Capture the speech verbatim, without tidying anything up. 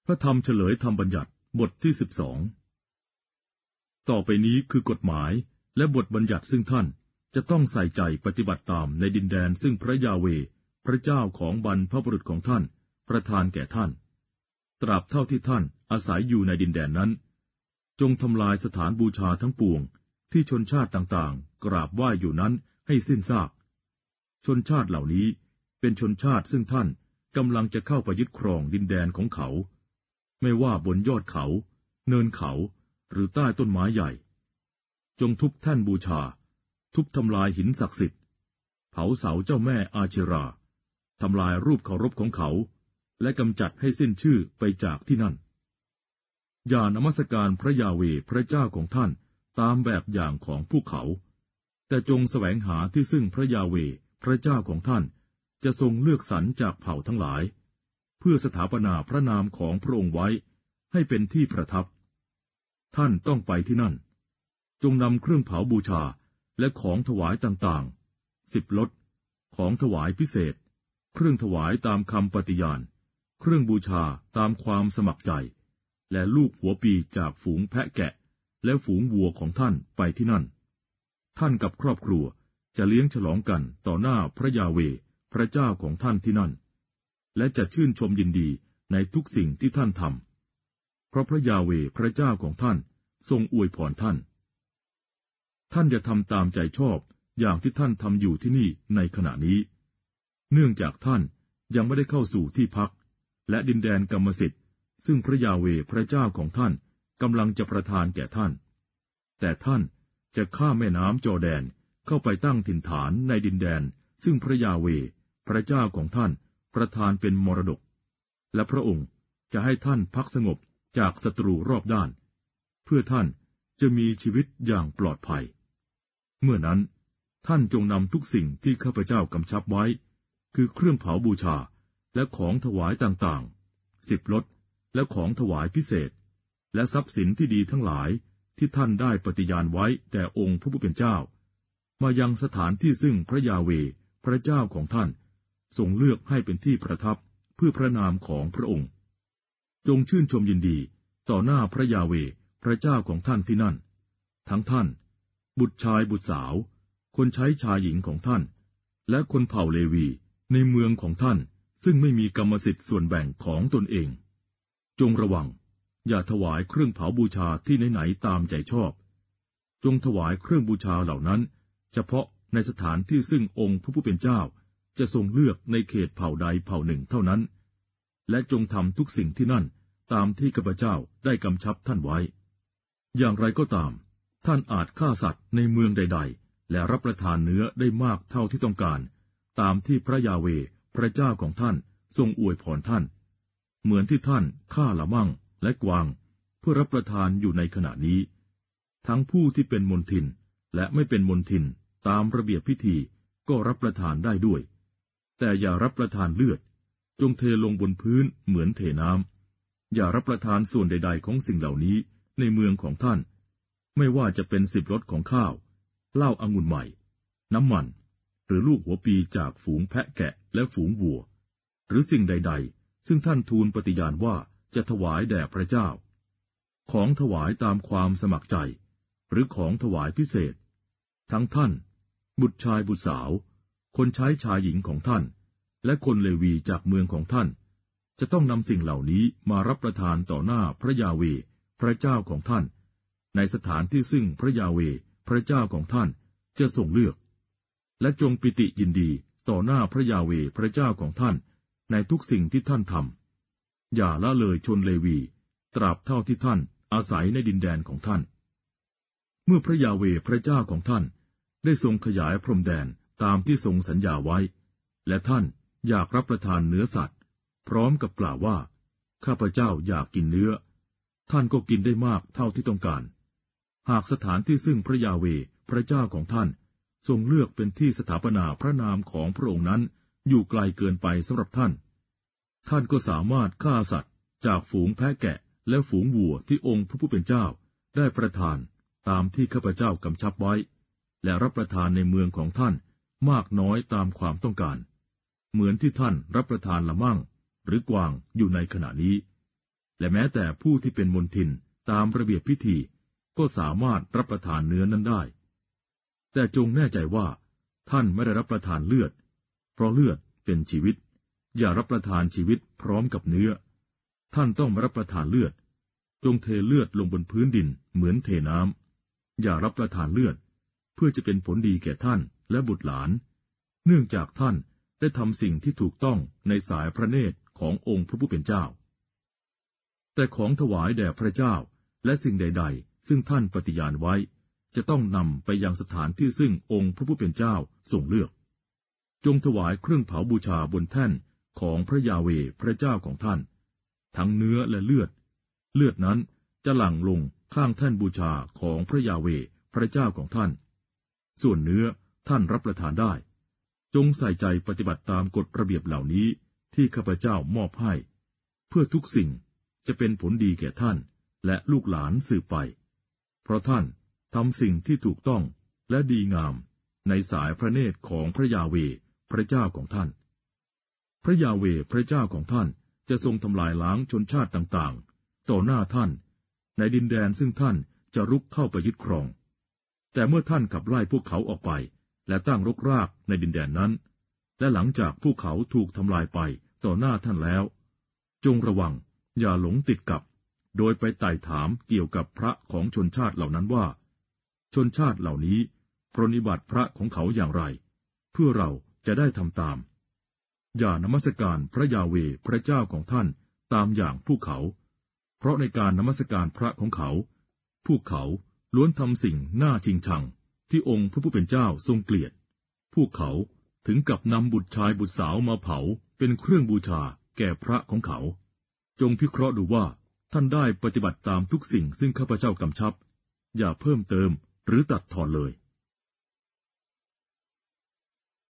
พระธรรมเฉลยธรรมบัญญัติบทที่สิบสองต่อไปนี้คือกฎหมายและบทบัญญัติซึ่งท่านจะต้องใส่ใจปฏิบัติตามในดินแดนซึ่งพระยาเวห์พระเจ้าของบรรพบุรุษของท่านประทานแก่ท่านตราบเท่าที่ท่านอาศัยอยู่ในดินแดนนั้นจงทำลายสถานบูชาทั้งปวงที่ชนชาติต่างๆกราบไหว้อยู่นั้นให้สิ้นซากชนชาติเหล่านี้เป็นชนชาติซึ่งท่านกำลังจะเข้าไปยึดครองดินแดนของเขาไม่ว่าบนยอดเขาเนินเขาหรือใต้ต้นไม้ใหญ่จงทุบแท่นบูชาทุบทำลายหินศักดิ์สิทธิ์เผาเสาเจ้าแม่อาเชราทำลายรูปเคารพของเขาและกำจัดให้สิ้นชื่อไปจากที่นั่นอย่านมัสการพระยาเวห์พระเจ้าของท่านตามแบบอย่างของพวกเขาแต่จงแสวงหาที่ซึ่งพระยาเวห์พระเจ้าของท่านจะทรงเลือกสรรจากเผ่าทั้งหลายเพื่อสถาปนาพระนามของพระองค์ไว้ให้เป็นที่ประทับท่านต้องไปที่นั่นจงนำเครื่องเผาบูชาและของถวายต่างๆสิบลดของถวายพิเศษเครื่องถวายตามคำปฏิญาณเครื่องบูชาตามความสมัครใจและลูกหัวปีจากฝูงแพะแกะและฝูงวัวของท่านไปที่นั่นท่านกับครอบครัวจะเลี้ยงฉลองกันต่อหน้าพระยาเวห์พระเจ้าของท่านที่นั่นและจะชื่นชมยินดีในทุกสิ่งที่ท่านทำเพราะพระยาเวห์พระเจ้าของท่านทรงอวยพรท่านท่านจะทำตามใจชอบอย่างที่ท่านทำอยู่ที่นี่ในขณะนี้เนื่องจากท่านยังไม่ได้เข้าสู่ที่พักและดินแดนกรรมสิทธิ์ซึ่งพระยาเวห์พระเจ้าของท่านกำลังจะประทานแก่ท่านแต่ท่านจะข้ามแม่น้ำจอร์แดนเข้าไปตั้งถิ่นฐานในดินแดนซึ่งพระยาเวห์พระเจ้าของท่านประทานเป็นมรดกและพระองค์จะให้ท่านพักสงบจากศัตรูรอบด้านเพื่อท่านจะมีชีวิตอย่างปลอดภัยเมื่อนั้นท่านจงนำทุกสิ่งที่ข้าพเจ้ากำชับไว้คือเครื่องเผาบูชาและของถวายต่างๆสิบลดและของถวายพิเศษและทรัพย์สินที่ดีทั้งหลายที่ท่านได้ปฏิญาณไว้แด่องค์พระผู้เป็นเจ้ามายังสถานที่ซึ่งพระยาเวห์พระเจ้าของท่านทรงเลือกให้เป็นที่ประทับเพื่อพระนามของพระองค์จงชื่นชมยินดีต่อหน้าพระยาเวห์พระเจ้าของท่านที่นั่นทั้งท่านบุตรชายบุตรสาวคนใช้ชายหญิงของท่านและคนเผ่าเลวีในเมืองของท่านซึ่งไม่มีกรรมสิทธิ์ส่วนแบ่งของตนเองจงระวังอย่าถวายเครื่องเผาบูชาที่ไหนๆตามใจชอบจงถวายเครื่องบูชาเหล่านั้นเฉพาะในสถานที่ซึ่งองค์พระผู้เป็นเจ้าจะทรงเลือกในเขตเผ่าใดเผ่าหนึ่งเท่านั้นและจงทำทุกสิ่งที่นั่นตามที่ข้าพเจ้าได้กำชับท่านไว้อย่างไรก็ตามท่านอาจฆ่าสัตว์ในเมืองใดๆและรับประทานเนื้อได้มากเท่าที่ต้องการตามที่พระยาเวห์พระเจ้าของท่านทรงอวยพรท่านเหมือนที่ท่านฆ่าละมั่งและกวางเพื่อรับประทานอยู่ในขณะนี้ทั้งผู้ที่เป็นมณฑินและไม่เป็นมณฑินตามระเบียบพิธีก็รับประทานได้ด้วยแต่อย่ารับประทานเลือดจงเทลงบนพื้นเหมือนเทน้ำอย่ารับประทานส่วนใดๆของสิ่งเหล่านี้ในเมืองของท่านไม่ว่าจะเป็นสิบรสของข้าวเหล้าองุ่นใหม่น้ำมันหรือลูกหัวปีจากฝูงแพะแกะและฝูงวัวหรือสิ่งใดๆซึ่งท่านทูลปฏิญาณว่าจะถวายแด่พระเจ้าของถวายตามความสมัครใจหรือของถวายพิเศษทั้งท่านบุตรชายบุตรสาวคนใช้ชายหญิงของท่านและคนเลวีจากเมืองของท่านจะต้องนำสิ่งเหล่านี้มารับประทานต่อหน้าพระยาเวห์พระเจ้าของท่านในสถานที่ซึ่งพระยาเวห์พระเจ้าของท่านจะทรงเลือกและจงปิติยินดีต่อหน้าพระยาเวห์พระเจ้าของท่านในทุกสิ่งที่ท่านทำอย่าละเลยชนเลวีตราบเท่าที่ท่านอาศัยในดินแดนของท่านเมื่อพระยาเวห์พระเจ้าของท่านได้ทรงขยายพรมแดนตามที่ทรงสัญญาไว้และท่านอยากรับประทานเนื้อสัตว์พร้อมกับกล่าวว่าข้าพเจ้าอยากกินเนื้อท่านก็กินได้มากเท่าที่ต้องการหากสถานที่ซึ่งพระยาเวห์พระเจ้าของท่านทรงเลือกเป็นที่สถาปนาพระนามของพระองค์นั้นอยู่ไกลเกินไปสำหรับท่านท่านก็สามารถฆ่าสัตว์จากฝูงแพะแกะและฝูงวัวที่องค์พระผู้เป็นเจ้าได้ประทานตามที่ข้าพเจ้ากำชับไว้และรับประทานในเมืองของท่านมากน้อยตามความต้องการเหมือนที่ท่านรับประทานละมั่งหรือกวางอยู่ในขณะนี้และแม้แต่ผู้ที่เป็นมณฑินตามระเบียบพิธีก็สามารถรับประทานเนื้อนั้นได้แต่จงแน่ใจว่าท่านไม่ได้รับประทานเลือดเพราะเลือดเป็นชีวิตอย่ารับประทานชีวิตพร้อมกับเนื้อท่านต้องรับประทานเลือดจงเทเลือดลงบนพื้นดินเหมือนเทน้ำอย่ารับประทานเลือดเพื่อจะเป็นผลดีแก่ท่านและบุตรหลานเนื่องจากท่านได้ทำสิ่งที่ถูกต้องในสายพระเนตรขององค์พระผู้เป็นเจ้าแต่ของถวายแด่พระเจ้าและสิ่งใดๆซึ่งท่านปฏิญาณไว้จะต้องนำไปยังสถานที่ซึ่งองค์พระผู้เป็นเจ้าทรงเลือกจงถวายเครื่องเผาบูชาบนแท่นของพระยาเวห์พระเจ้าของท่านทั้งเนื้อและเลือดเลือดนั้นจะหลั่งลงข้างแท่นบูชาของพระยาเวห์พระเจ้าของท่านส่วนเนื้อท่านรับประทานได้จงใส่ใจปฏิบัติตามกฎระเบียบเหล่านี้ที่ข้าพเจ้ามอบให้เพื่อทุกสิ่งจะเป็นผลดีแก่ท่านและลูกหลานสืบไปเพราะท่านทำสิ่งที่ถูกต้องและดีงามในสายพระเนตรของพระยาเวห์พระเจ้าของท่านพระยาเวห์พระเจ้าของท่านจะทรงทำลายล้างชนชาติต่างๆต่อหน้าท่านในดินแดนซึ่งท่านจะรุกเข้าไปยึดครองแต่เมื่อท่านขับไล่พวกเขาออกไปและตั้งรกรากในดินแดนนั้นและหลังจากพวกเขาถูกทำลายไปต่อหน้าท่านแล้วจงระวังอย่าหลงติดกับโดยไปไต่ถามเกี่ยวกับพระของชนชาติเหล่านั้นว่าชนชาติเหล่านี้ปรนนิบัติพระของเขาอย่างไรเพื่อเราจะได้ทำตามอย่านมัสการพระยาเวห์พระเจ้าของท่านตามอย่างพวกเขาเพราะในการนมัสการพระของเขาพวกเขาล้วนทำสิ่งน่าชิงชังที่องค์พระผู้เป็นเจ้าทรงเกลียดพวกเขาถึงกับนำบุตรชายบุตรสาวมาเผาเป็นเครื่องบูชาแก่พระของเขาจงพิเคราะห์ดูว่าท่านได้ปฏิบัติตามทุกสิ่งซึ่งข้าพเจ้ากำชับอย่าเพิ่มเติมหรือตัดทอนเลย